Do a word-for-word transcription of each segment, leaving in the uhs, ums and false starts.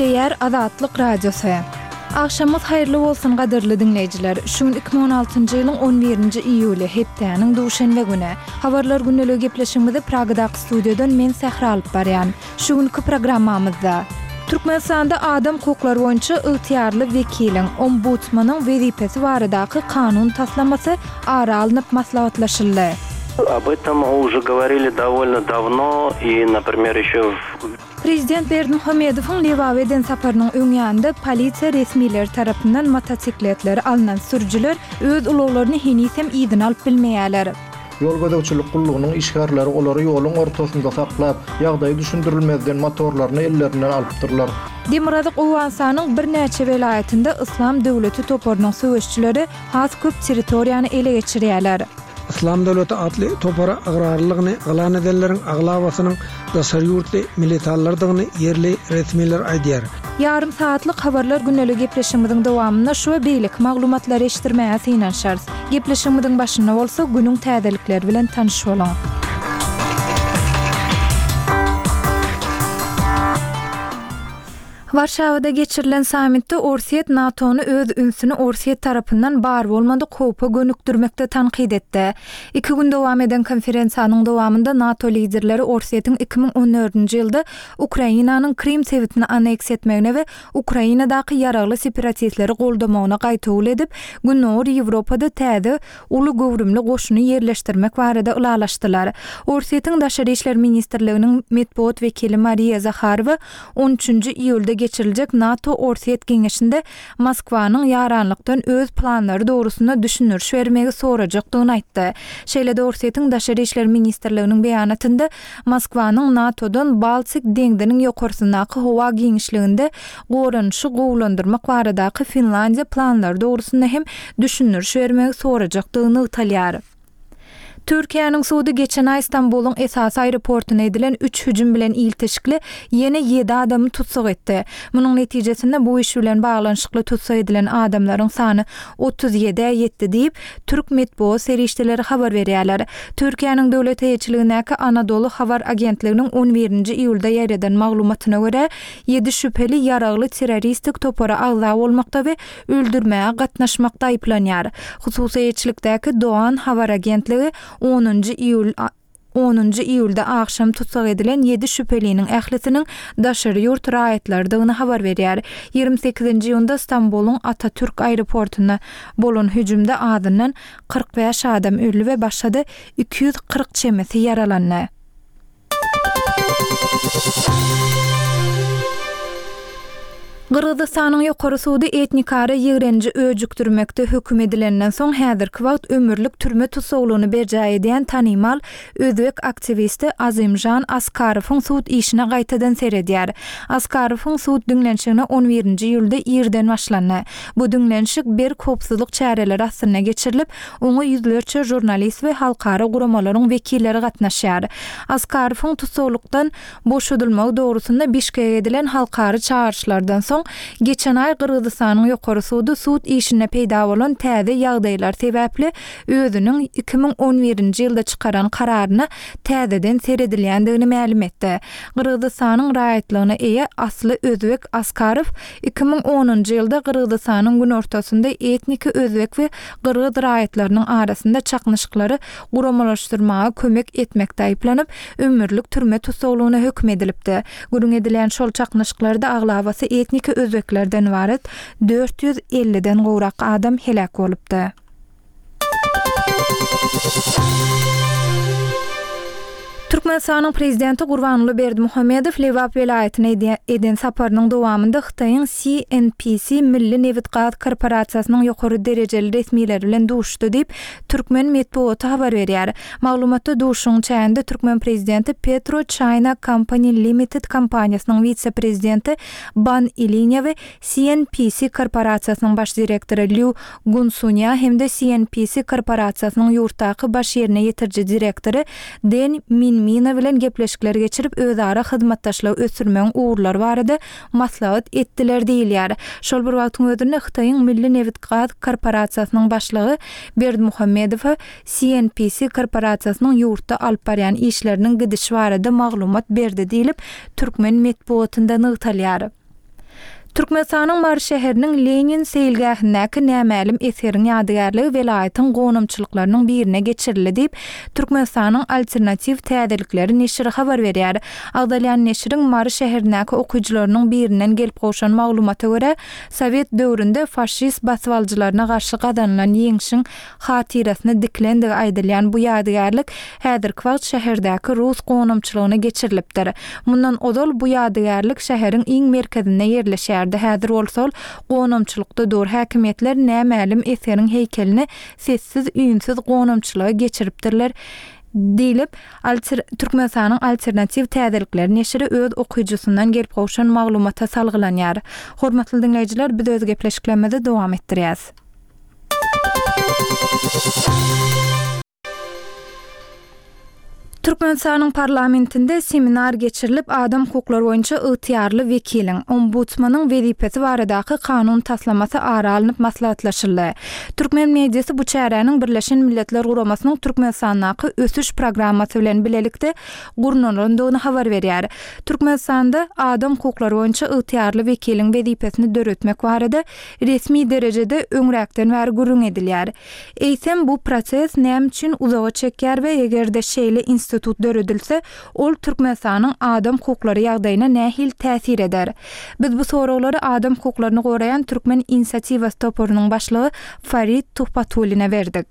Diýer Azatlyk Radiosu. Akşamyz hayrly bolsun gaderli dinleyijiler. Şu iki bin on altyncy ýylyň on birinji iýuly hepdäniň duşanbe güni. Habarlar günnäli gepleşigimizde Pragadaky studiýadan men Sähra alyp barýan. Şu günki programmamyzda Türkmenistanda adam hukuklary boýunça ygtyýarly wekiliň, ombudsmanyň wezipesi baradaky kanun taslamasy ara alınıp maslahatlaşyldy. Об этом уже говорили довольно давно, и, например, еще в... Prezident Berdimuhammedowyň Lewawe eden saparynyň öňýände polisiýa resmiýetleri tarapyndan motosikletleri alynan sürüjüler öz ulaglaryny henisem ýygyny alyp bilmeýärler. Yol gödäwçilik gullugynyň işgärleri olary ýoluň ortasynda saklap, ýagdaýy düşündirilmezden motorlaryny ellerinden alypdyrlar. Demirazyk Owansanyň bir näçe welaýatynda Islam döwleti toparynyň söwüşçileri has köp territoriýany ele geçirýärler. İslam Devleti adlı topara agrarlygyny galan edenleriň aglawasynyň daşary ýurtly militarlardygyny yerli resmiler aýdýar. Yarım saatlyk habarlar günnäli gepleşigimiziň dowamynda şu beýlik maglumatlary eşitdirmäge synanşarys. Gepleşigimiziň başynda bolsa günüň täzelikleri bilen tanyş bolaň. Warşawada geçirilen samitde Orsiýet NATO'nu öz ünsüni Orsiýet tarapyndan bar bolmady kopa gönükdirmekde tanqid etdi. Iki gün dowam eden konferensiýanyň dowamynda NATO liderleri Orsiýetiň iki bin on dördünji ýylda Ukrainanyň Krim sewitini anneks etmegine we Ukrainadaky ýaragly separatistleri goldamagyna gaýtawul edip, Günnäwr Ýewropada täze uly gowrumly goşuny ýerleşdirmek barada ulalaşdylar. Orsiýetiň Daşary işler ministrliginiň medpuat wekili Mariya Zakharowa on üçünji iýulda geçiriljek NATO Orsiýet geňeşinde Moskwanyň ýaranlykdan öz planlary dogrusunda düşünürş bermegi sorajakdygyny aýtdy. Şeýle-de Orsiýetiň Daşary işler ministrliginiň beýanatynda Moskwanyň NATO'dan Baltik deňdiniň ýokarsynaky howa geňişliginde goranyşy gowlandyrmak baradaky Finlandiýa planlary dogrusunda hem düşünürş bermegi sorajakdygyny ýaýdýar. Türkiýanyň suwdy geçen ay Istanbulyň esas aeroportuna edilen üç hüjüm bilen ilteşikli ýene ýedi adamy tutsak etdi. Munyň netijesinde bu iş bilen baglanyşykly tutsak edilen adamlaryň sany otuz ýediye ýetdi diýip Türk medpuat serişdeleri habar berýärler. Türkiýanyň döwlet heýetçiligindäki Anadolu habar agentliginiň on birinji iýulda ýereden maglumatyna görä ýedi şüpheli ýaragly terroristik topara agza bolmakda we öldürmäge gatnaşmakda aýplanýar. Hususy heýetçilikdäki Doğan habar agentligi onunji iýul onunji iýulda akşam tutsak edilen ýedi şüpheliniň ählisiniň Daşary ýurt raýatlardygyny habar berýär. ýygrimi sekizinji ýylda Istanbulyň Atatürk aeroportuna bolan hüjümde adyndan kırk beş adam öldü we başga iki yüz kırk çemesi yaralandy. Gırgyzstanyň ýokary sudy etnikary ýigrenji öjükdirmekde hökm edilenden soň häzirki wagt ömürlük türme tutsaglygyny berjä eden tanymal özbek aktivisti Azimjan Askarowyň suд işine gaýtadan seredýär. Askarowyň suд düňlenşigine on birinji ýylda ýerden başlandy. Bu düňlenşik bir kopsuzlyk çäreleri astyna geçirilip, oňa ýüzlerçe jurnalist we halkara guramalaryň wekilleri gatnaşýar. Askarowyň tutsaglykdan boşadylmagy dogrusunda Bişkek'e edilen halkara çağrışlardan soň geçen ay Gırgyzstanyň ýokary sudy suд işine peýda bolan täze ýagdaýlar sebäpli özüniň iki bin on birinji ýylda çykaran kararyny täzeden seredilýändigini ma'lum etdi. Gırgyzstanyň raýatlygyna eýe asly özbek Askarow iki bin onunji ýylda Gırgyzstanyň gün ortasynda etniki özbek we gyrgyz raýatlarynyň arasynda çaknyşyklary guramalaşdyrmaga kömek etmekde aýplanyp ömürlük türme tutsaglygyna hökm edilipdi. Gurun edilen şol çaknyşyklarda aglawasy etnik özbeklerden varet dört yüz elliden gowrak adam helak bolupdy. Türkmenistanyň prezidenti Gurbanuly Berdimuhammedow Lewawe welaýatyna eden saparynyň dowamynda Hytaýyň C N P C Milli Newitgat korporasiýasynyň ýokary derejeli resmiýetleri bilen duşdy diýip Türkmen medpuaty habar berýär. Maglumatda duşuň çäğinde Türkmen prezidenti Petro China Company Limited kompaniýasynyň wise-prezidenti Ban Iliňa we C N P C korporasiýasynyň baş direktory Liu Gunsunya hemde C N P C korporasiýasynyň ýurtdaky baş ýerine ýetirji direktory Den Min Mina bilen gepleşikler geçirip özara hyzmatdaşlygy ösürmeň uğurlary barada maslahat etdiler diýilýär. Şol bir wagtyň özünde Hytaýyň Milli Newitgat korporasiýasynyň başlygy Berdimuhammedow C N P C korporasiýasynyň ýurtda alyp barýan işleriniň gidişi barada maglumat berdi diýilip Türkmen medpuatynda nygtalýar. Türkmenistanyň Mary şäheriniň Lenin seýilgähindäki nämälim eseriň ýadygarlygy welaýatyň gonamçylyklarynyň birine geçirildi diýip Türkmenistanyň alternativ täzelikleri neşri habar berýär. Agdalýan neşriň Mary şäherindäki okujylarynyň birinden gelip goşan maglumata görä, Sowet döwründe faşist baswalçylaryna garşy gadanylan ýeňişiň hatirasyny diklendigi aýdylýan bu ýadygarlyk häzirki wagt şäherdäki rus gonamçylygyna geçirilipdir. Mundan odol bu ýadygarlyk şäheriň iň merkezinde ýerleşýär. Häzir bolsa gonamçylykda dur häkimetler nämälim eseriň heýkelini sessiz üýünsiz gonamçylyga geçiripdirler diýilip alter Türkmenistanyň alternativ täzelikleri neşri öz okujysundan gelip goşan maglumata salgylanýar. Hormatly dinleýijiler, biz öz gepleşiklerimizi dowam etdirýäs. Türkmenistanyň parlamentinde seminar geçirilip adam hukuklary boýunça ygtyýarly wekiliň ombudsmanyň wezipesi baradaky kanun taslamasy ara alınıp maslahatlaşyldy. Türkmen mediýasy bu çäräniň Birleşen Milletler Guramasynyň Türkmenistandaky ösüş programmasy bilen bilelikde gurnulandygyny habar berýär. Türkmenistanda adam hukuklary boýunça ygtyýarly wekiliň wezipesini döretmek barada resmi derejede öňräkden bäri gurrun edilýär. Eýsem bu proses näme üçin uzağa çekýär we egerde şeýle institut döredilse, ol Türkmenistanyň adam hukuklary ýagdaýyna nähil täsir eder? Biz bu soraglary adam hukuklaryny goraýan Türkmen inisiatiwasy topurynyň başlygy Farid Tuhpatulyna berdik.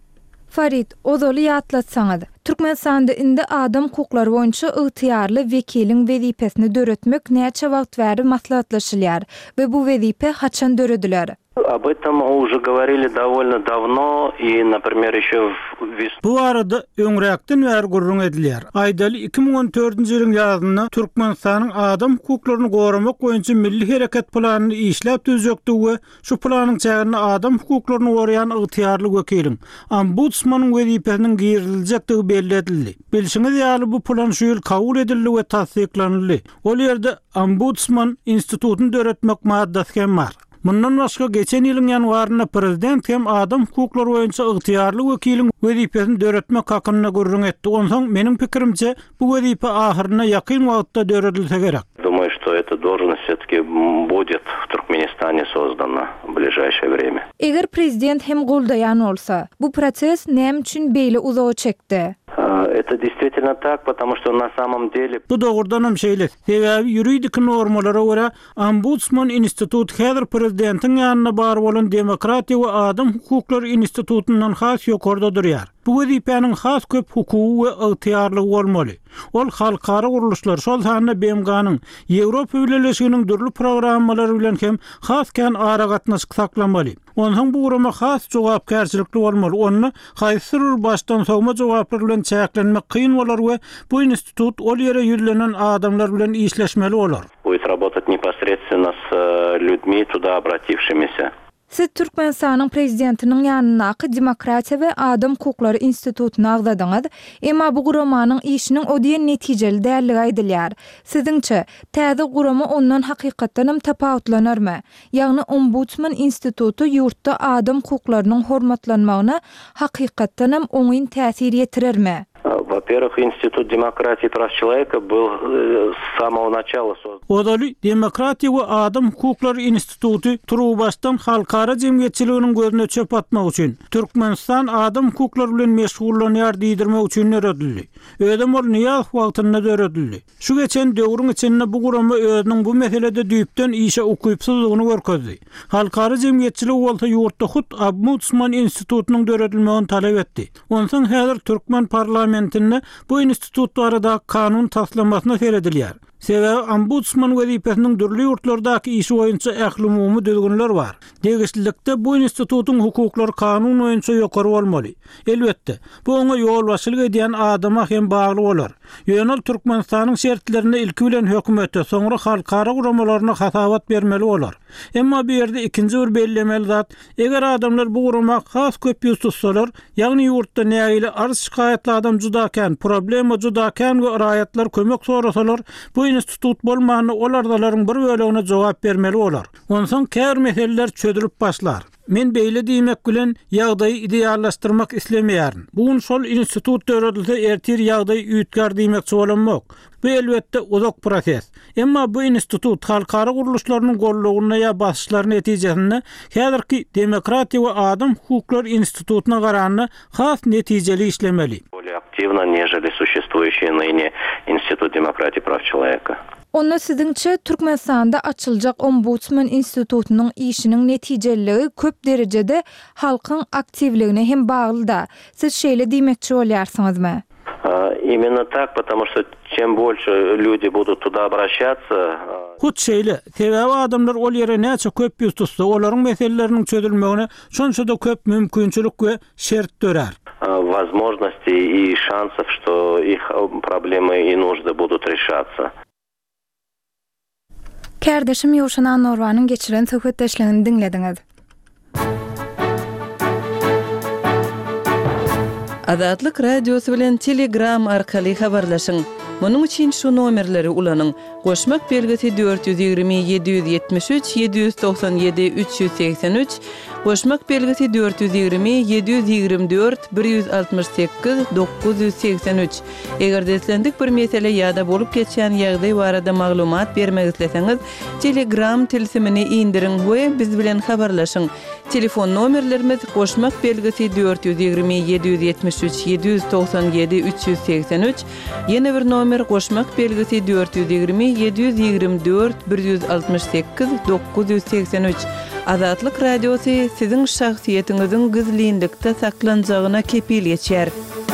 Farid, ozoly ýatlatsaňyz, Türkmenistanda indi adam hukuklary boýunça ygtyýarly wekiliň wezipesini döretmek näçe wagt bäri maslahatlaşylýar we bu wezipe haçan dörediler? Об этом уже говорили довольно давно, и, например, еще в весну. Bu arada öňräkden bäri gurrun edilýär. Aýdaly iki mиң он dördünji ýylyň ýazyna Türkmenistanyň adam hukuklaryny goramak boýunça milli hereket planyny işläp düzekdi we şu planyň çägini adam hukuklaryny goraýan ygtyýarly wekiliň ombudsmanyň wezipesiniň giýeriljekdigi belli edildi. Bilşiňiz ýaly bu plan şu ýyl kabul edildi we tasdiklanyldy. Ol ýerde ombudsman institutyny döretmek maddasy hem bar. Mundan başga geçen ýylyň ýanwaryna prezident hem adam hukuklary boýunça ygtyýarly wekiliň wezipesini döretmek hakyna gurrun etdi. Onsoň meniň pikirimçe bu wezipe ahyryna ýakyn wagtda döredilse gerek. Думаю, что эта должность все-таки будет в Туркменистане создана в ближайшее время. Eger prezident hem goldayan olsa, bu proses näme üçin beýle uzağa çekdi? Это действительно так, потому что на самом деле... Bu doğrudan hem şeyle. Sebebi yuridik normalara göre Ombudsman Institut häzir prezidentiň ýanyna bar bolan Demokratiýa we Adam Hukuklary Institutundan has ýokarda durýar. Bu wezipenin has köp hukuky we ygtyýarlygy bolmaly. Ol halkara guruluşlar şol sanyna B M G'nyň Ýewropa Birleşiginiň dürli programmalary bilen hem hasken ara gatnaşyk saklanmaly. Ondan bu gurama has jogapkärçilikli bolmaly. Onu haýsyr başdan sowma jogaplar bilen çäklenmek kyn bolar we bu institut ol ýere ýürlenen adamlar bilen işleşmeli bolar. Будет работать непосредственно с людьми, туда обратившимися. Siz Türkmenistanyň prezidentiniň ýanynaky Demokratiýa we Adam Hukuklary Institutuny agdadyňyz, emma bu guramanyň işiniň odiýen netijeli dälligi aýdylýar. Siziňçe, täze gurama ondan hakykatdan hem tapawutlanarmy? Ýagny Ombudsman Institutu ýurtda adam hukuklarynyň hormatlanmagyna hakykatdan hem oňyn täsir ýetirermi? Во-первых, Институт демократии и прав человека был с самого начала создан. Odaly Demokratiýa we Adam Hukuklary Instituty Turubastan halkara jemgyýetçiliginiň gözüne çöp atmak üçin Türkmenistan adam hukuklary bilen meşgullanýar diýdirmek üçin öredildi. Ödem ol Niýaz wagtynda öredildi. Şu geçen döwrüň içinde bu gurama özüniň bu meselede düýpden işe okuýpsyzlygyny görkezdi. Halkara jemgyýetçilik bolsa ýurtda hut Ombudsman Institutunyň öredilmegini talep etdi. Onsoň häzir Türkmen parlamentinde bu institut barada kanun taslamasyna seredilýär. Sebebi ombudsman wezipesiniň dürli ýurtlardaky işi boýunça ählumumy düzgünler bar. Degislikde bu institutuň hukuklary kanun boýunça ýokary bolmaly. Elbetde, bu oňa ýol başylyk edýän adama hem bagly bolar. Ýönel Türkmenistanyň şertlerine ilki bilen hökümete, soňra halkara guramalaryna hasawat bermeli bolar. Emma bu ýerde ikinji bir bellemeli zat, eger adamlar bu gurama has köp ýüz tutsalar, ýagny ýurtda näýili arz şikaýetli adam judaken, problema judaken we raýatlar kömek sorasalar, bu institut bolmany olardalaryň bir bölegine jogap bermeli bolar. Onsoň kär meseleler çödülüp başlar. Men beýle diýmek bilen ýagdaýy ideallaşdyrmak islemeýärin. Bugun şol institut döredilse ertir ýagdaýy üýtgar diýmekçi bolanmak. Bu elbetde uzak proses. Emma bu institut halkara guruluşlarynyň gollugyna ýa basyşlaryň netijesinde häzirki Demokratiýa we Adam hukukları institutuna garanyny has netijeli işlemeli. Более активно, нежели существующий ныне Институт демократии и прав человека. Onda siziňçe Türkmenistanda açyljak Ombudsman institutunyň işiniň netijeliligi köp derejede halkyň aktivligine hem bagly-da. Siz şeýle diýmekçi bolýarsyňyzmy? Именно так, потому что чем больше люди будут туда обращаться... Hut şeýle, sebäbi adamlar ol ýere näçe köp ýüz tutsa, olaryň meselelerini çözülmegine şonça da köp mümkinçilik we şert dörer. Возможностей и шансов, что их проблемы и нужды будут решаться. Kärdeşim Ýowşan Norwanyň geçiren söhbetdeşligini diňlediňiz. Azatlyk radiosu bilen Telegram arkaly habarlaşyň. Munyň üçin şu nomerleri ulanyň: goşmak belgisi dört yüz ýygrimi yedi yüz ýetmiş üç yedi yüz doksan ýedi üç yüz seksen üç, goşmak belgisi dört yüz ýygrimi yedi yüz ýygrimi dört bir yüz altmış sekiz dokuz yüz seksen üç. Eger deslendik bir mesele ýa-da bolup geçen ýagdaý barada maglumat bermek isleseňiz, Telegram tilsimini indirin we biz bilen habarlaşyň. Telefon nomerlerimiz goşmak belgisi dört yüz ýygrimi yedi yüz ýetmiş üç yedi yüz doksan ýedi üç yüz seksen üç, ýene bir nomer goşmak belgisi dört yüz ýygrimi yedi yüz ýygrimi dört bir yüz altmış sekiz dokuz yüz seksen üç. Azatlyk radiosu siziň şahsiýetiňiziň gizlilikde saklanjagyna kepil geçer.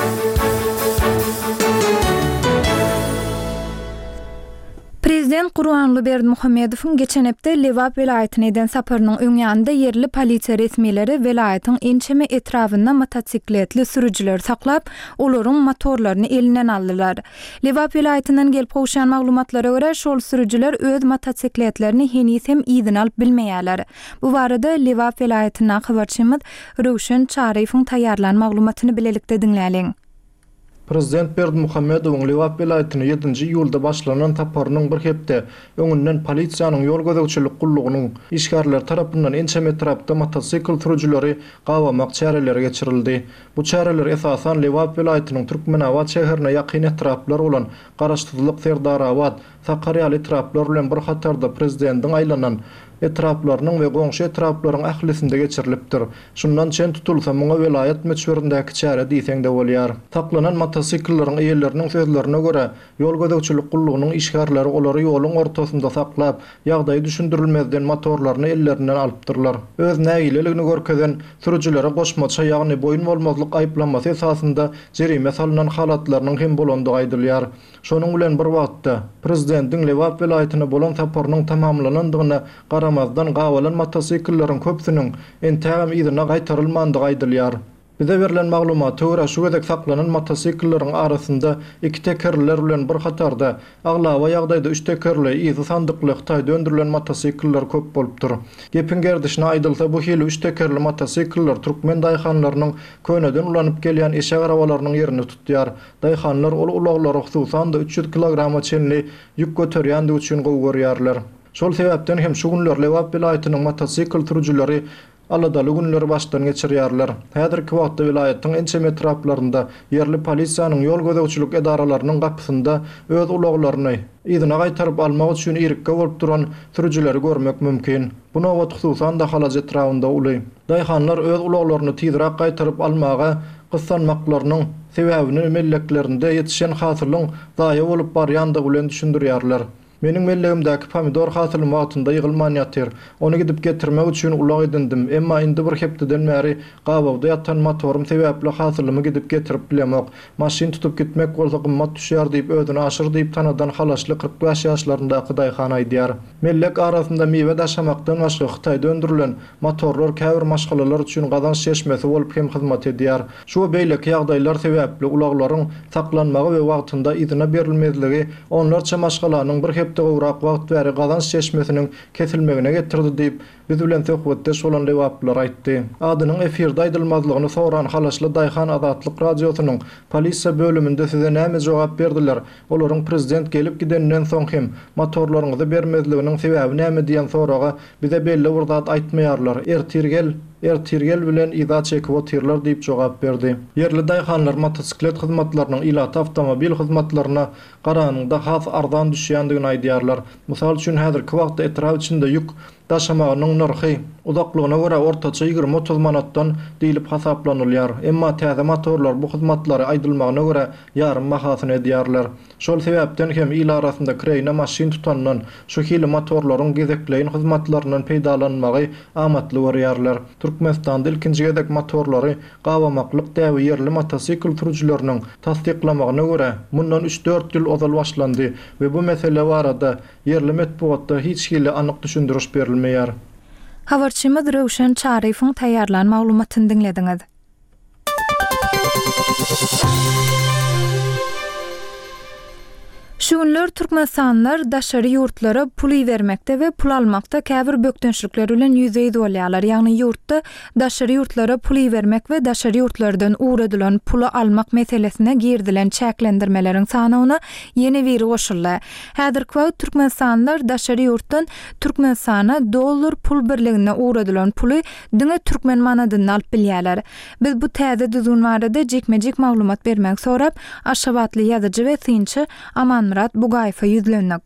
Prezident Gurbanly Berdimuhammedowyň geçen hepde Lewap welaýatyna eden saparynyň öňýände yerli polisiýa resmiýetleri welaýatyň ençeme etrafynda motosikletli sürüjiler saklap, olaryň motorlaryny elinden aldylar. Lewap welaýatynyň gelip gowşan maglumatlara görä, şol sürüjiler öz motosikletlerini henis hem ýygyň alyp bilmeýärler. Bu barada Lewap welaýatynyň habarçymyz Rowşan Çaryfowyň taýýarlan maglumatyny bilelikde diňläliň. Prezident Berdimuhammedowyň Lewap welaýatyny ýedinji ýylda başlanan taparynyň bir hepde öňünden polisiýanyň ýol gözegçilik gullugynyň işgärler tarapyndan ençeme etrapda motosikl sürüjileri gawamak çäreleri geçirildi. Bu çäreler esasan Lewap welaýatynyň Türkmenawat şäherine ýakyn etraplar bolan Garaşdyrlyk, Serdarawat, Sakarýa etraplar bilen bir hatarda prezidentiň aýlanan etraplarynyň we goňşy etraplaryň ahlisinde geçirilipdir. Şundan çen tutulsa muňa welaýat meçberindäki çäre diýseň de bolýar. Taklanan motosikllaryň eýerleriniň sözlerine görä, ýol gözegçilik gullugynyň işgärleri olary ýoluň ortasynda saklap, ýagdaýy düşündirilmezden motorlaryny ellerinden alypdyrlar. Öz nägileligini görkezen sürüjilere goşmaça ýagny boyun bolmazlyk aýplamasy esasında jerime salynan halatlarynyň hem bolandygy aýdylýar. Şonuň bilen bir wagtda prezidentiň Lewap welaýatyna bolan saparynyň tamamlanandygyna garamazdan gawalan motosikllaryň köpsiniň entägem ýygyna gaýtarylmandygy aýdylýar. Bize verilen maglumat töwre şu gezek saklanan motosikllaryň arasynda iki tekerler bilen bir hatarda aglawa ýagdaýda üç tekerli ýygy sandykly Xitay döndürilen motosikller köp bolupdyr. Gepin gerdişine aýdylsa bu hili üç tekerli motosikller Türkmen daýhanlarynyň köneden ulanyp gelýän eşek arabalarynyň ýerini tutýar. Daýhanlar ol ulaglary hususan da üç yüz kilograma çenli ýük göterýändir üçin gowy görýärler. Şol sebäpden hem şu günler Lewap welaýatynyň motosikl sürüjileri aladaly günleri başdan geçirýärler. Häzirki wagtda welaýatyň ençeme etraplarynda yerli polisiýanyň ýol gözegçilik edaralarynyň gapysynda öz ulaglaryny ýygyna gaýtaryp almak üçin irikge bolup duran sürüjileri görmek mümkin. Buna wagt hususan da halajet etrafynda uly. Daýhanlar öz ulaglaryny tizrak gaýtaryp almaga gyssanmaklarynyň sebäbini melleklerinde ýetişen hasyrlyň daýa bolup barýandygy bilen düşündirýärler. Meniň mellegimdäki pomidor hasylym wagtynda ýygylman ýatyr. Onu gidip getirmek üçin ulag edindim. Emma indi bir hepdeden bäri gawawda ýatan motorum sebäpli hasylymy gidip getirip bilemok. Maşyn tutup gitmek bolsa gymmat düşýär diýip özüni aşyr diýip tanadan halaşly kırk beş ýaşlaryndaky daýhan aýdýar. Mellek arasynda mewe daşamakdan başga Xitay döndürilen motorlar käbir maşgalalar üçin gazanç çeşmesi bolup hem hyzmat edýär. Şu beýleki ýagdaýlar sebäpli ulaglaryň saklanmagy we wagtynda ýygyna berilmezligi onlarça maşgalanyň bir hepde gowrak wagt bäri gazanç çeşmesiniň kesilmegine getirdi diýip biz bilen söhbetde şolan Lewaplar aýtdy. Adynyň efirde aýdylmazlygyny soran halaşly daýhan Azatlyk radiosynyň polisiýa bölüminde size näme jogap berdiler? Olaryň prezident gelip gidenden soň hem motorlaryňyzy bermezliginiň sebäbi näme diýen soraga bize belli bir zat aýtmaýarlar. Ertir gel ertirgel bilen ida çekip otirlar diýip jogap berdi. Yerli daýhanlar motosiklet hyzmatlarynyň ilata avtomobil hyzmatlaryna garanyňda has ardan düşýändigini aýdýarlar. Mysal üçin häzirki wagtda etraf içinde ýük daşamanyň narhy uzaklygyna görä ortaça ýygrimi otuz manatdan diýilip hasaplanylýar. Emma täze motorlar bu hyzmatlary aýdylmagyna görä ýarym bahasyny edýärler. Şol sebäpden hem il arasynda kreýne maşyn tutandan şu hili motorlaryň gezekleýin hyzmatlarynyň peýdalanmagy amatly görýärler. Türkmenistanda ilkinji gezek motorlary gawamaklyk däwi yerli motosikl sürüjileriniň tasdiklamagyna görä mundan üç dört ýyl ozal başlandy we bu mesele barada yerli medeniýetde hiç hili anyk düşündiriş berilmeýär. Habarçymyz Röwşen Çarifoň taýýarlan maglumatyny dinlediňiz. Şu günler Türkmenistanlar daşary ýurtlara pul bermekde we pul almakda käbir bökdünçlikler bilen ýüzeye dolýarlar. Ýagny ýurtda daşary ýurtlara pul bermek we daşary ýurtlardan uğradylan pulu almak meselesine girdilen çäklendirmeleriň sanawyna ýeni biri goşuldy. Häzirki wagt Türkmenistanlar daşary ýurtdan Türkmenistana dollar pul birligine uğradylan puly diňe türkmen manadyny alyp bilýärler. Biz bu täze düzgün barada jekmejek maglumat bermek sorap Aşgabatly ýazyjy we synçy Aman Murat Bugayfa yüzlendik.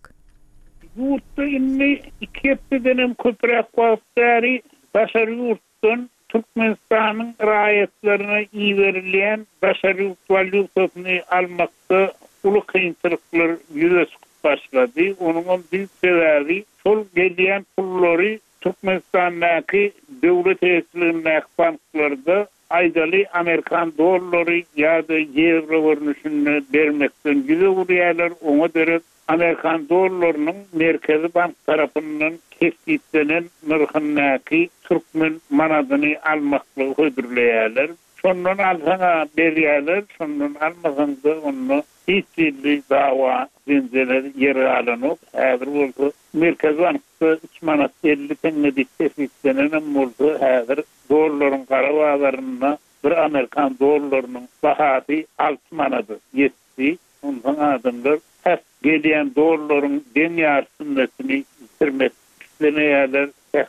Yurtta inni iki hepdeden köprek wagtary daşary ýurtdan Türkmenistanyň raýatlaryna iýerilen daşary ýurt valyutasyny almakda uly kynçylyklar ýüze çykyp başlady. Onuň bir sebebi şol gelýän pullary Türkmenistandaky döwlet eýetlerine banklarda aýdaly Amerikan dollary ýa-da euro görnüşini bermekden ýüze urýarlar. Oňa göre Amerikan dollarynyň Merkezi Bank tarapyndan kesgitlenen narhynaky türkmen manadyny almakly höýdürleýärler. Şondan alsaňa berýärler, şondan almasaňda onu hiç ýylly dawa zenzeler ýere alanyp, häzir bolsa Merkezi Bankda üç manat elli tenge kesgitlenen bolsa häzir dollaryň gara bazaryna bir Amerikan dollarynyň bahasy altı manady ýetdi. Ondan adamlar hep gelýän dollaryň den ýarsynyny bitirmek islemeýärler.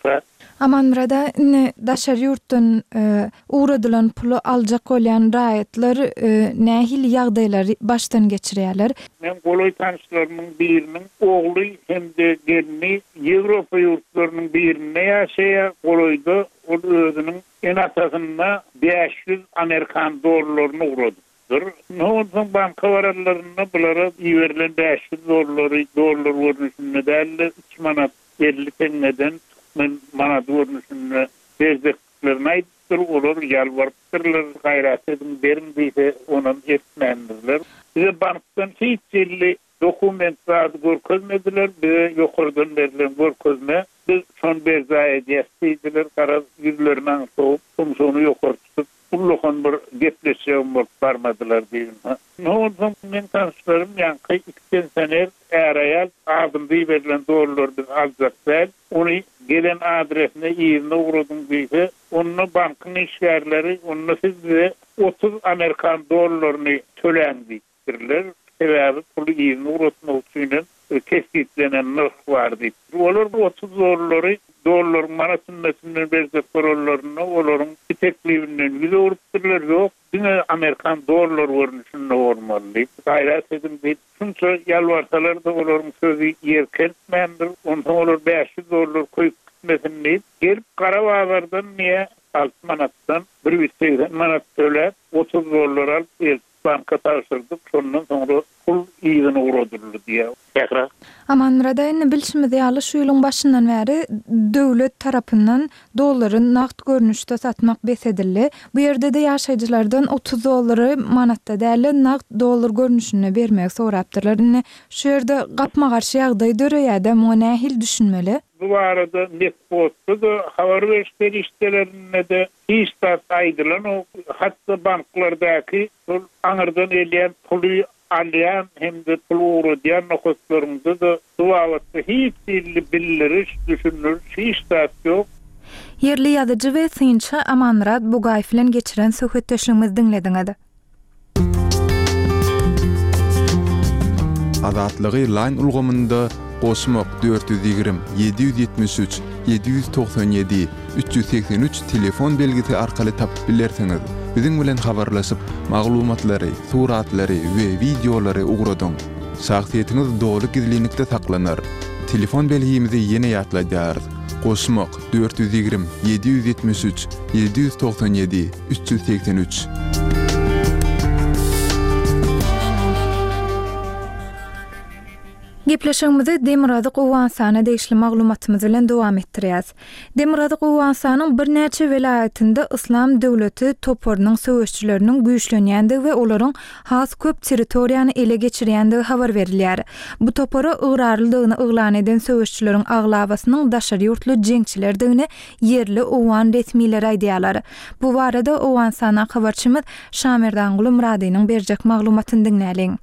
Aman Murada daşary ýurtdan e, uğradylan pulu aljak bolýan raýatlar e, nähil ýagdaýlary başdan geçirýärler. Men goloy tanışlarymyň biriniň ogly hem-de gelini Ýewropa ýurtlarynyň birinde ýaşaýar. Goloyda o özüniň en asasyna beş yüz Amerikan dollaryny uğradyr. Nohun banka waralaryna bulara iýerilen beş yüz dollary dollar görnüşinde däl üç manat elli tengeden men mana görnüşinde bezdiklerini aýdyr, olar ýalbarypdyrlar, gaýrat edin berin diýse onuň etmändirler. Bize bankdan hiç ýylly dokumentlar görkezmediler, bize ýokurdan berilen görkezme biz şon berzaýa ýetdiler, gara ýüzlerinden soğup, şonu ýokary tutup Ulluğun bir gepleşeğim bolup barmadylar diýdim. Nohun men tanışlarym ýanky iki sener äraýal adymdy berilen dollar biz aljak bäl. Onu gelen adresine ýerine uğradyň diýse, onu bankyň işgärleri onu sizde otuz Amerikan dollaryny töläň diýdirler. Sebäbi pulu ýerine uğratmak üçin kesgitlenen narh bar diýip. Olar bu otuz dollary dollar manatynyň berzek paralarını olaryň teklibinden ýüze urupdyrlar. Ýok, diňe Amerikan dollar görnüşinde ormaly. Gaýrat edin diýip, şunça ýalbarsalar da olaryň sözi ýerkeltmändir. Ondan olar beş yüz dollar koýup gitmesin diýip, gelip gara bazardan niýe altı manatdan bir yüz seksen manat töläp otuz dollar alyp banka taşırdyk. Şondan soňra pul ýygyny uğradyrly diýär. Tekrar Aman Murada indi bilşimiz ýaly şu ýylyň başyndan bäri döwlet tarapyndan dollary naqd görnüşde satmak besedildi. Bu ýerde de ýaşaýjylardan otuz dollary manatda däli naqd dollar görnüşine bermek sorapdyrlar. Indi şu ýerde gapma garşy ýagdaý döreýärde mona hil düşünmeli. Bu arada netbotda da habar verişleri işlerinde de hiç de aýdylan o hatta banklardaky aňyrdan elýän puly alýan hem-de pul uğradýan nokoslarymyzda da bu wagtda hiç ýylly billiriş, düşünür, hiç de ýok. Yerli ýazyjy we synçy Aman Murat Bugayf bilen geçiren söhbetdeşligimizi dinlediňiz. Azatlygy line ulgamynda Goşmak dört yüz ýygrimi yedi yüz ýetmiş üç yedi doksan yedi üç yüz seksen üç telefon belgisi arkaly tapyp bilersiňiz. Biziň bilen habarlaşyp maglumatlary, suratlary we videolary ugradyň. Şahsiýetiniz doly gizlilikde saklanar. Telefon belgimizi ýene ýatlaýarys. Goşmak dört yüz yirmi yedi yüz yetmiş üç yedi doksan yedi üç yüz seksen üç. Gepleşigimizi Demiradyk Owansana deýişli maglumatymyz bilen dowam etdirýäs. Demiradyk Owansanyň bir näçe welaýatynda Islam döwleti toporynyň söwüşçileriniň güýçlenýändigi we olaryň has köp territoriýany ele geçirýändigi habar berilýär. Bu topora ýgrarlylygyny yglan eden söwüşçileriň aglawasynyň daşary ýurtly jeňçilerdigini yerli owan resmileri aýdýarlar. Bu barada Owansana habarçymyz Şamerdan Guly Muradynyň berjek maglumatyny dinläliň.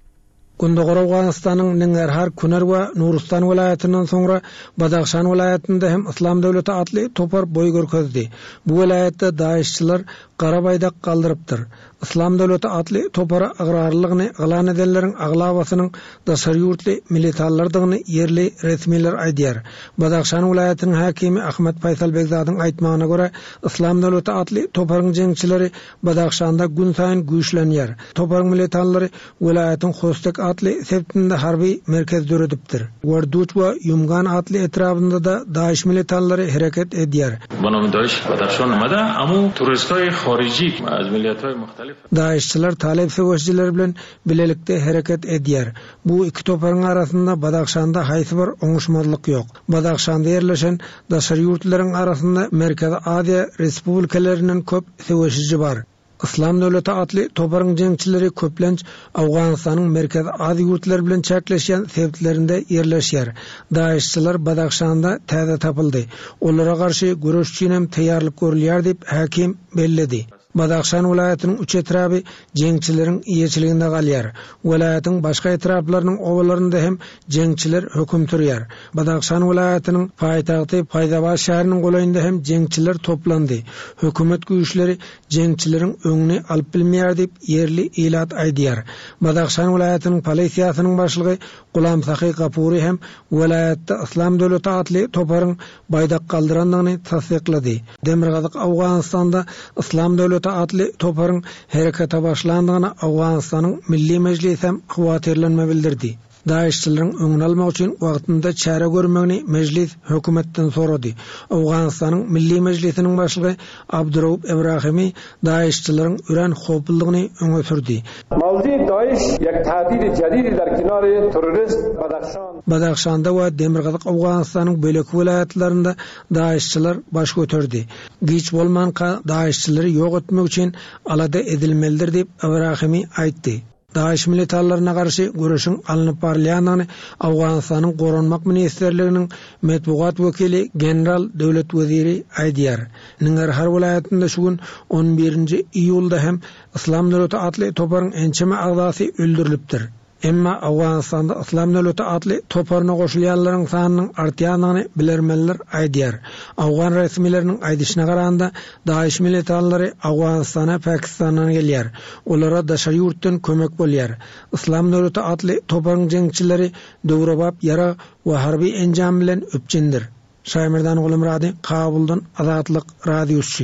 Gundogor Awganistanyň Nengerhar, Kunar we Nurustan welaýatynyň soňra Badaxşan welaýatynda hem Islam döwleti atly topar boý görkezdi. Bu welaýatda daişçiler Garabayda galdyrypdyr. Islam döwleti atly topara agrarlygyny yglan edenleriň aglawasynyň daşary ýurtly militarlardygyny yerli resmiler aýdýar. Badaxşan welaýatynyň hakimi Ahmet Faysal Begzadyň aýtmagyna görä, Islam döwleti atly toparyň jeňçileri Badaxşanda gün saýyn güýçlenýär. Toparyň militarlary welaýatyň Hostek atly septinde harbi merkez döredipdir. Warduç we Yumgan atly etrafynda da daş militarlary hereket edýär. Bunu daş Badaxşan nimada? Amu turistler harici az milletler muhtelif. Daişçiler talep söwüşçiler bilen bilelikde hereket edýär. Bu iki toparyň arasynda Badaxşanda haýsy bir oňuşmazlyk ýok. Badaxşanda ýerleşen daşary ýurtlaryň arasynda Merkez Aziýa respublikalarinyň köp söwüşçisi bar. Islam döwleti atly toparyň jeňçileri köplenç Awganistanyň Merkez Aziýa ýurtlary bilen çäkleşýän sebitlerinde ýerleşýär. Daişçiler Badaxşanda täze tapyldy. Olara garşy görüş üçin hem taýýarlyk görülýär diýip hakim belledi. Badaxşan welaýatynyň üç etraby jeňçileriň iýeçiliginde galýar. Welaýatyň başga etraplarynyň owalarynda hem jeňçiler höküm sürýär. Badaxşan welaýatynyň paýtagty Paýdabaş şäheriniň golaýynda hem jeňçiler toplandy. Hökümet güýçleri jeňçileriň öňüni alyp bilmeýär diýip yerli ilat aýdýar. Badaxşan welaýatynyň polisiýasynyň başlygy Gulam Sahy Gapuri hem welaýatda Islam döwleti atly toparyň baýdak galdyrandygyny tasdiklady. Demirgazyk Awganistanda Islam döwleti atly toparyň herekete başlandygyna Awganistanyň Milli Mejlisi hem hawatirlenme bildirdi. Daişçilerin öňüni almak üçin wagtynda çäre görmegini mejlis hökümetden sorady. Awganistanyň Milli Mejlisiniň başlygy Abdurrahman Ibrahimi daişçilerin üren hopullygyny öňe sürdi. Mawzi Daesh yak tahdid jadid dar kinary terörist Badaxşan Badaxşanda we Demirgazyk Awganistanyň bölek welaýatlarynda daişçiler baş göterdi. Giç bolmanka daişçileri ýok etmek üçin alada edilmelidir diýip Ibrahimi aýtdy. Daesh militarlaryna garşy görüşiň alınıp barýanyny Awganistanyň Goranmak ministrliginiň medpugat wekili general döwlet weziri aýdýar. Nengerhar welaýatynda şu gün on birinji iýulda hem Islam döwleti atly toparyň ençeme agdasy öldürilipdir. Emma Awganistanda Islam döwleti atly toparyna goşulýanlaryň sanynyň artýanyny bilermenler aýdýar. Awgan resmileriniň aýdyşyna garaganda Daesh militarlary Awganistana Pakistandan gelýär. Olara daşary ýurtdan kömek bolýar. Islam döwleti atly toparyň jeňçileri döwrebap ýara we harby enjam bilen öpçendir. Şamerdan Guly Murady, Kabuldan Azatlyk radiosu.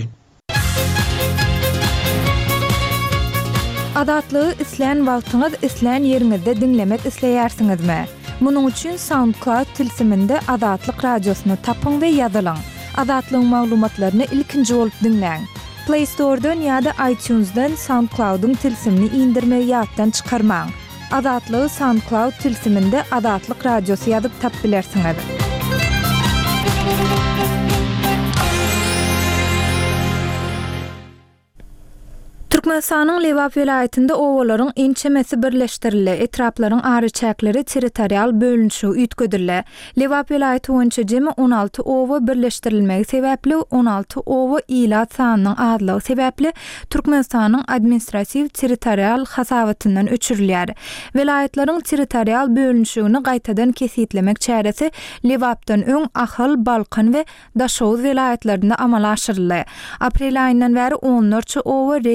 Adatlygy isleýän wagtyňyz isleýän ýeriňizde dinlemek isleýärsiňizmi? Munuň üçin SoundCloud tilsiminde Adatlyk radiosyny tapyň we ýazylyň. Adatlyň maglumatlaryny ilkinji bolup dinläň. Play Store'dan ýa-da iTunes'dan SoundCloud'un tilsimini indirmeyi ýatdan çykarmaň. Adatlygy SoundCloud tilsiminde Adatlyk radiosy ýazyp tap bilersiňiz. Türkmenistanyň Lewap welaýatynda owalaryň ençemesi birleşdirildi. Etraplaryň ary çäkleri territorial bölünşi üýtgedirildi. Lewap welaýaty boýunça jemi on alty owa birleşdirilmegi sebäpli on alty owa ilat sanynyň azlygy sebäpli Türkmenistanyň administrasiw territorial hasawatyndan öçürilýär. Welaýatlaryň territorial bölünşigini gaýtadan kesitlemek çäresi Lewapdan öň Ahal, Balkan we Daşow welaýatlarynda amala aşyryldy. Aprel aýyndan bäri on dört owa resmi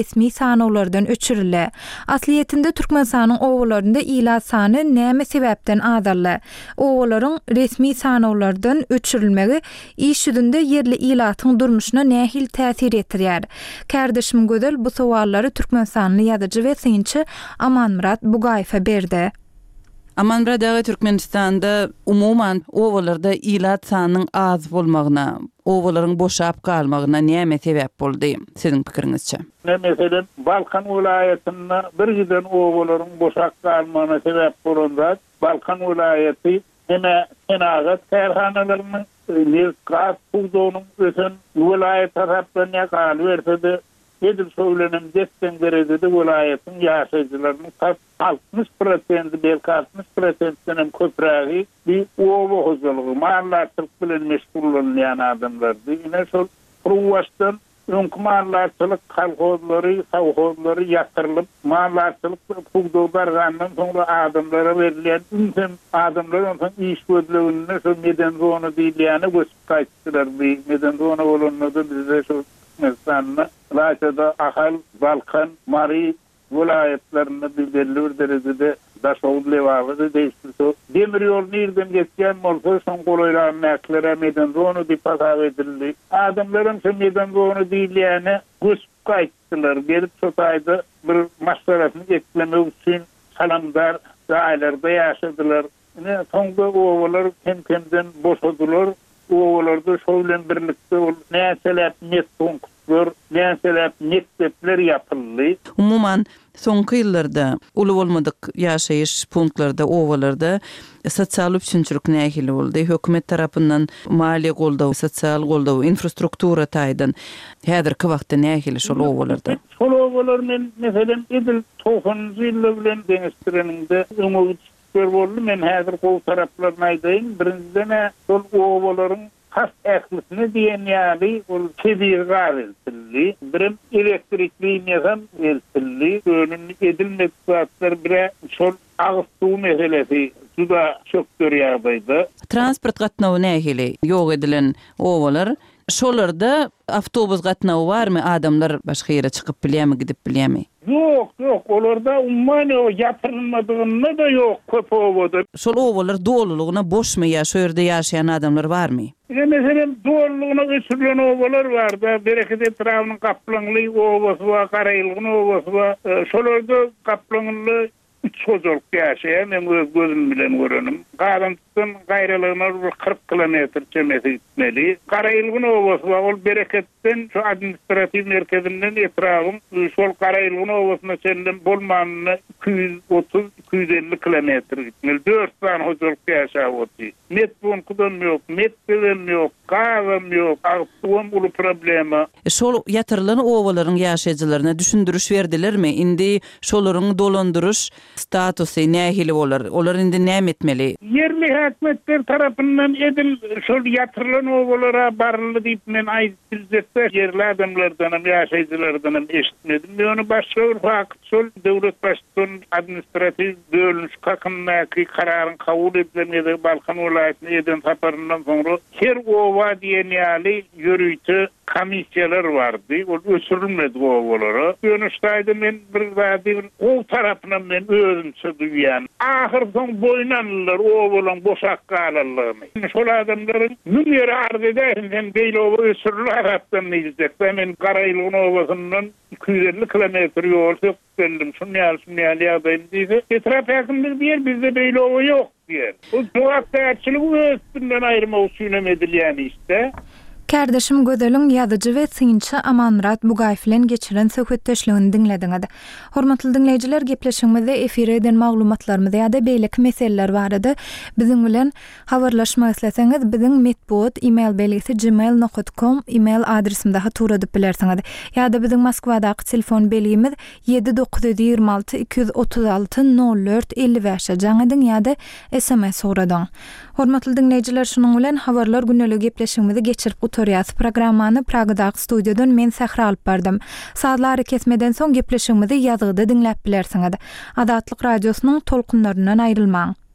sanowlardan öçürile. Asliyetinde Türkmenistanyň owalarynda ila sany näme sebäpden azarly? Owalaryň resmi sanowlardan öçürilmegi iş ýüzünde yerli ilatyň durmuşyna nähil täsir etdirýär? Kardeşim Gödel bu sowallary Türkmenistanyň ýazyjy we synçy Amanmurat Bugaýewa berdi. Amanmurat ağa Türkmenistanda umuman owalarda ilat sanynyň az bolmagyna, owalaryň boşap galmagyna näme sebäp boldy? Siziň pikiriňizçe? Mesela Balkan vilayetinde bir giden owalaryň boşap galmagyna sebäp bolan Balkan vilayeti heme senagat terhanalarynyň Nilkas Puzdo'nun öten vilayet tarafından yakal verse edil söylenen desten berede de vilayetin yaşayıcılarının altmış prosenti belki altmış prosentden köprägi bir owa hojalygy mahallatçylyk bilen meşgullanýan adamlardy. Ine şol Ruwastan öňkümahallatçylyk kolhozlary, sowhozlary ýatyrylyp mahallatçylyk pugdowlar gandan soňra adamlara berilen ünsen adamlar ondan iş gözleginde şol meden zona diýilýäne göçüp gaýtdylar. Bir meden zona bolanlarda bizde şol mesela Raşada, Ahal, Balkan, Mari vilayetlerinde bir belli bir derecede daşoğlu levavıda değiştirdi. Demir yol nereden geçken olsa son kolayla meklere meden zonu dipatav edildi. Adamların şu meden zonu değil yani göz kayıttılar. Gelip sotayda bir maşarasını eklemek için salamdar dairelerde yaşadılar. Yine sonunda ovalar temtemden boşadılar. Ovalarda şovlen birlikte neselep net punktlar, neselep mektepler yapıldı. Umuman soňky ýyllarda uly bolmadyk ýaşaýyş punktlarda, owalarda sosial üçinçilik nähili boldy. Hökümet tarapyndan mali goldaw, sosial goldaw, infrastruktura taýdan häzirki wagtda nähili şol owalarda. Şol owalar men meselem edil toğunjy ýyl bilen deňistireninde öňe boldy. Men häzir gowy taraplaryny aýdaýyn. Birinciden şol owalaryň has ählisini diýen ýaly ol kebir garildi. Birim elektrikli ýazam eltildi. Önüni edilmek saatlar bire şol agyş suw meselesi juda çöktür ýagdaýda. Transport gatnawy nähili ýok edilen owalar şolarda avtobus gatnawy barmy? Adamlar başga ýere çykyp bilýärmi, gidip bilýärmi? Yok, yok. Olarda umman o yapılmadığında da yok köp ovadır. Şol ovalar doluluğuna boşmu ya? Şu yerde yaşayan adamlar var mı? Ya mesela doluluğuna götürülen ovalar var da bereket etrafının kaplanlı ovası var, karayılgın ovası var. Şolarda kaplanlı üç çocuk yaşayan, ben öz gözüm bilen görünüm. Qadantıdan gayralığına kırk kilometre çemesi gitmeli. Karayılgın ovası var, ol bereketten şu administratif merkezinden etrafın şol Karayılgın ovasına çenden bolmanına iki yüz otuz iki yüz elli kilometre gitmeli. dört tane çocuk yaşa oti. Met bunkudan yok, met devem yok, kahvem yok, ağıttuğum ulu problema. Şol yatırılan ovaların yaşayıcılarına düşündürüş verdiler mi? Indi şolların dolandırış statusu nähili bolar? Olar indi näme etmeli? Yerli hükümetler tarafından edil şol yatırılan ovalara barılı deyip men aýdypdy. Yerli adamlardan, yaşayıcılardan eşitmedim. Ben onu başka bir vakit şol devlet başçısının administratif bölünüş kakındaki kararın kabul edilemedi Balkan vilayetine eden taparından sonra her ova diýen ýaly yürüýtü komissiyalar vardı. O ösürülmedi ovalara. Dönüştaydı men bir vadi o tarafından men özümçe duýan. Ahir soň boynanlar ovalan boşak galarlygyny. Şol adamların nümeri arz ederken beýle ova ösürülü arapdan diýildi. Men Karayılgın ovasyndan iki yüz elli kilometre ýol sökdüm. Şunu ýaly, şunu ýaly ýagdaýym diýse, etraf ýakynda diýer, bizde beýle ova ýok diýer. Bu muwaffakyçylygy özünden aýyrmak üçin edilýän işte. Kardeşim Gödeliň ýazyjy we synçy Amanmurat Bugaýew bilen geçiren söhbetdeşligini dinlediňiz. Hormatly dinleýijiler, gepleşigimizde efire eden maglumatlarymyz ýa-da beýleki meseleler bar edy. Biziň bilen habarlaşmak isleseňiz, biziň metbuat e-mail belgisi gmail nokta com e-mail adresimde hatur edip bilersiňiz. Ýa-da biziň Moskwadaky telefon belgimiz yedi dokuz yüz ýygrima alty iki yüz otuz alty nol dört elli beş jaňydyň ýa-da S M S soradyň. Hormatly dinleýijiler, şunuň bilen habarlar günnelik gepleşigimizi geçirip Toriyas programmany Pragadaky studiýadan men Sahra alyp bardym. Saatlar kesmeden soň gepleşigimizi ýazyda dinläp bilersiňiz. Adatlyk radiosynyň tolkunlaryndan aýrylmaň.